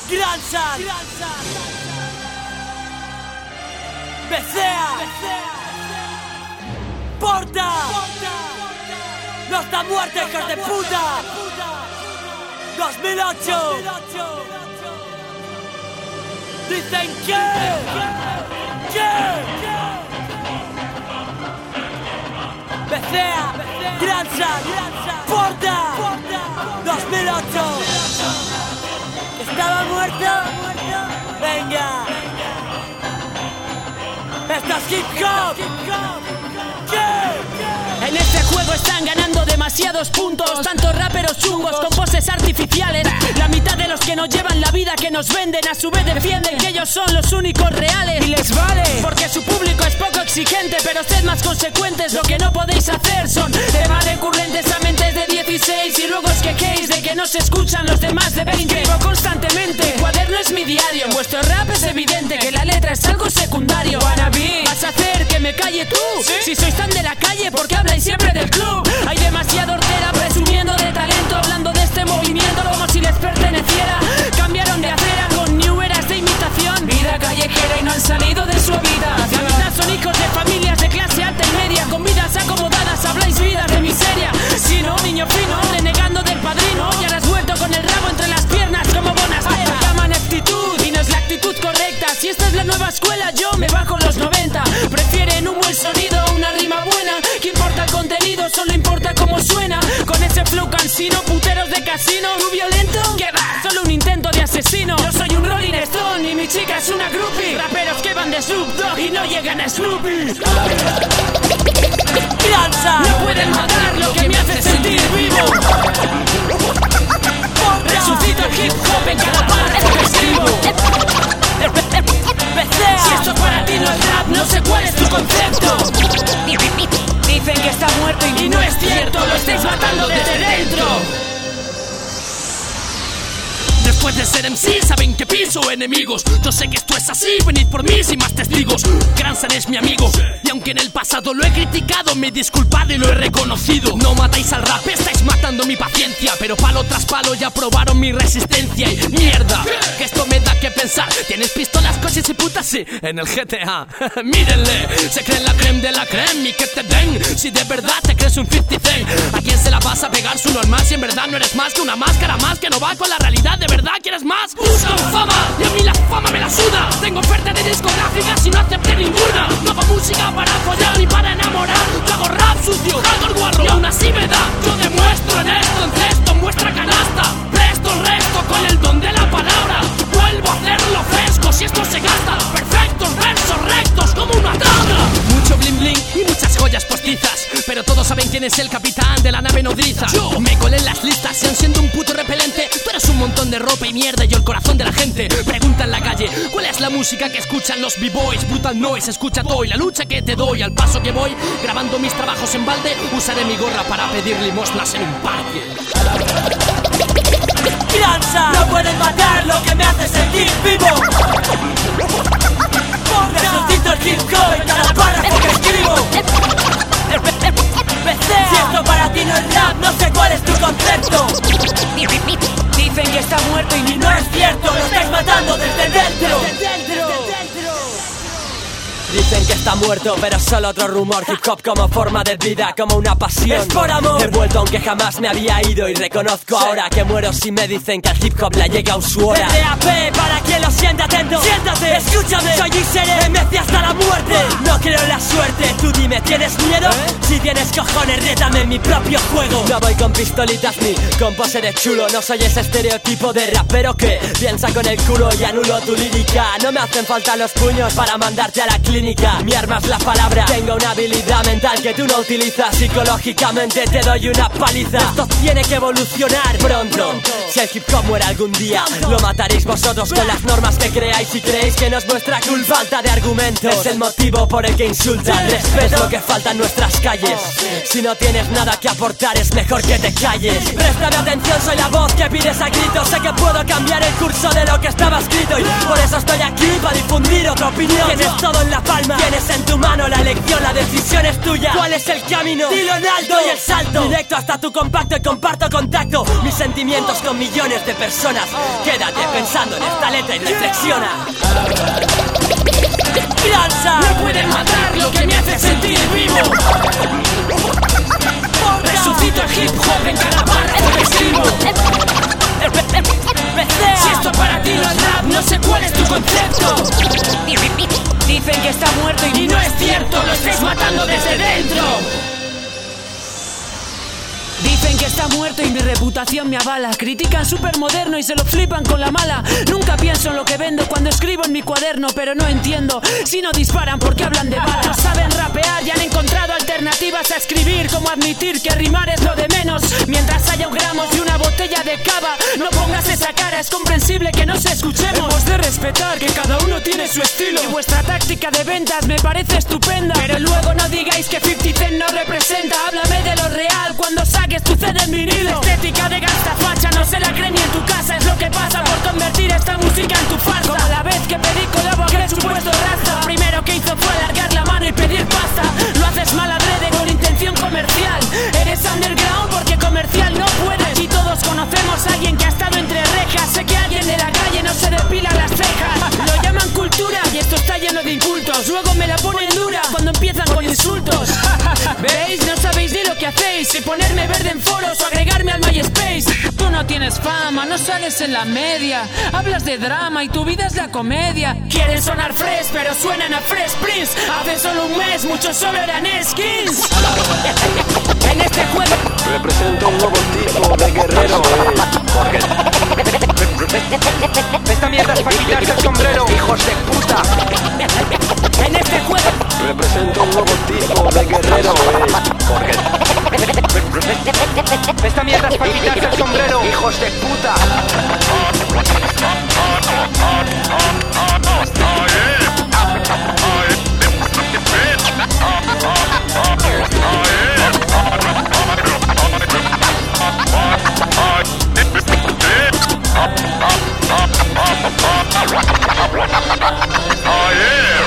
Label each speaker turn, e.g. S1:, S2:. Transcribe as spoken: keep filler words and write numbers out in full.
S1: Gransan, Becea, Porta, No está muerto, hijos de puta. dos mil ocho. Dicen que, que, Becea, Gransan, Porta, dos mil ocho. ¿Estaba muerto? Venga. Esto es hip hop.
S2: En este juego están ganando demasiados puntos, tantos raperos chungos con poses artificiales. La mitad de los que nos llevan la vida que nos venden a su vez defienden que ellos son los únicos reales. Y les vale, porque su público es poco exigente, pero sed más consecuentes. Lo que no podéis hacer son temas recurrentes a mentes de dieciséis y luego os quejéis de que no se escuchan los demás de veinte. Escribo constantemente, mi cuaderno es mi diario. En vuestro rap es evidente que la letra es algo secundario. Wannabe, ¿vas a hacer que me calle tú? ¿Sí? Si sois tan de la calle, ¿por qué habláis siempre del club? Hay demasiada hortera presumiendo de talento, hablando de este movimiento como si les perteneciera. Cambiaron de acera con new eras de imitación, vida callejera y no han salido de su habitación. La mitad son hijos de familias de clase alta y media, con vidas acomodadas, habláis vidas de miseria. Si no, niño fino, renegando del padrino, y ahora has vuelto con el rabo entre las piernas como Bonastera. Llaman actitud y no es la actitud correcta. Si esta es la nueva escuela, yo me bajo los noventa. Prefieren un buen sonido, una rima buena. ¿Qué importa el contenido? Solo importa cómo suena. Con ese flow cansino, puteros de casino. ¿Tú violento? ¿Qué va? Solo un intento de asesino. Yo soy un Rolling Stone y mi chica es una groupie. Raperos que van de Snoop Dogg y no llegan a Snoopy. No pueden matar lo que me hace sentir vivo. Resucito el hip hop en cada párrafo que escribo. Si esto para ti no es rap, no sé cuál es tu concepto. Dicen que está muerto y no es cierto, lo estáis matando desde dentro. Después de ser M C saben que piso enemigos. Yo sé que esto es así, venid por mí sin más testigos. Gransan es mi amigo, y aunque en el pasado lo he criticado, me he disculpado y lo he reconocido. No matáis al rap, estáis matando mi paciencia, pero palo tras palo ya probaron mi resistencia. Y mierda, que esto me da que pensar. ¿Tienes pistolas, coches y putas? Sí, en el G T A. Mírenle, se creen la creme de la creme y que te den. Si de verdad te crees un cincuenta cent, ¿a quién se la vas a pegar su normal si en verdad no eres más que una máscara más que no va con la realidad? ¿De verdad quieres más? Buscan fama y a mí la fama me la suda. Tengo oferta de discográficas y no acepté ninguna. No hago música para follar ni para enamorar. Yo hago rap sucio, hago el guarro y aún así me da. Yo demuestro en esto, en cesto, en vuestra canasta. Presto el resto con el don de la palabra. Vuelvo a hacerlo fresco si esto se gasta. Perfectos versos rectos como una tabla. Mucho bling bling y muchas joyas postizas, pero todos saben quién es el capitán de la nave nodriza. Yo me colé en las listas y aun siendo un puto repelente, tú eres un montón de ropa y mierda y yo el corazón de la gente. Pregunta en la calle, ¿cuál es la música que escuchan los b-boys? Brutal noise, escucha todo y la lucha que te doy. Al paso que voy, grabando mis trabajos en balde, usaré mi gorra para pedir limosnas en un parque.
S1: Gransan, no pueden matar lo que me hace sentir vivo. Resucito el hip hop en cada párrafo que escribo. Si esto para ti no es rap, no sé cuál es tu concepto. Dicen que está muerto y no es cierto, lo estáis matando desde dentro. Dicen que está muerto, pero solo otro rumor. Hip hop como forma de vida, como una pasión. Es por amor. He vuelto aunque jamás me había ido y reconozco sí. ahora que muero si me dicen que al hip hop le ha llegado su hora. R A P para quien lo siente atento. Siéntate, escúchame, soy y seré M C hasta la muerte. No creo en la suerte, tú dime, ¿tienes miedo? ¿Eh? Si tienes cojones, rétame en mi propio juego. No voy con pistolitas ni con pose de chulo. No soy ese estereotipo de rapero que piensa con el culo y anulo tu lírica. No me hacen falta los puños para mandarte a la clínica. Mi arma es la palabra. Tengo una habilidad mental que tú no utilizas. Psicológicamente te doy una paliza. Esto tiene que evolucionar pronto. Si el hip hop muere algún día, lo mataréis vosotros con las normas que creáis. Y creéis que no es vuestra culpa. Falta de argumentos es el motivo por el que insultan. Respeto es lo que falta en nuestras calles. Si no tienes nada que aportar, es mejor que te calles. Préstame atención, soy la voz que pides a gritos. Sé que puedo cambiar el curso de lo que estaba escrito y por eso estoy aquí, para difundir otra opinión. Tienes todo en la palma rima. Tienes en tu mano la elección, la decisión es tuya. ¿Cuál es el camino? Dilo en alto. Doy el salto directo hasta tu compacto y comparto contacto. Mis sentimientos con millones de personas. Quédate pensando en esta letra y reflexiona. ¡Crianza!
S2: No pueden matar lo que me hace sentir vivo. Resucito el hip hop en cada párrafo que escribo. Si esto para ti no es rap, no sé cuál es tu concepto. Dicen que está muerto y no es cierto, lo estáis matando desde dentro. Dicen que está muerto y mi reputación me avala. Critican supermoderno y se lo flipan con la mala. Nunca pienso en lo que vendo cuando escribo en mi cuaderno, pero no entiendo si no disparan porque hablan de balas. No saben rapear y han encontrado alternativas a escribir, como admitir que rimar es lo de menos. Mientras haya un gramos y una botella de cava, no pongas esa cara, es comprensible que nos escuchemos. Hemos de respetar que cada uno tiene su estilo. Y vuestra táctica de ventas me parece estupenda, pero luego no digáis que cincuenta Cent no representa. Háblame de lo real cuando saques tu C D en vinilo. Estética de gasta facha no se la cree ni en tu casa. Es lo que pasa por convertir esta música en tu farsa. Como la vez que pedí colabo a aquel supuesto raza. Lo primero que hizo fue alargar la mano y pedir pasta. Lo haces mal adrede con intención comercial. Eres underground porque comercial no puedes. Y todos conocemos a alguien que ha estado entre rejas. Sé que alguien de la calle no se depila las cejas. Lo llaman cultura y esto está lleno de incultos. Luego me la ponen dura cuando empiezan con insultos. ¿Veis? No sabéis ni lo que hacéis. Si ponerme verde en foros o agregarme al MySpace. Tú no tienes fama, no sales en la media. Hablas de drama y tu vida es la comedia. Quieren sonar fresh, pero suenan a Fresh Prince. Hace solo un mes muchos solo eran skins. En este juego
S3: represento un nuevo tipo de guerrero, eh, porque
S4: esta mierda es para quitarse el sombrero, hijos de puta.
S2: En este juego
S3: represento un nuevo tipo de guerrero, eh, porque
S4: esta mierda es para quitarse el sombrero, hijos de puta.
S5: Oh yeah!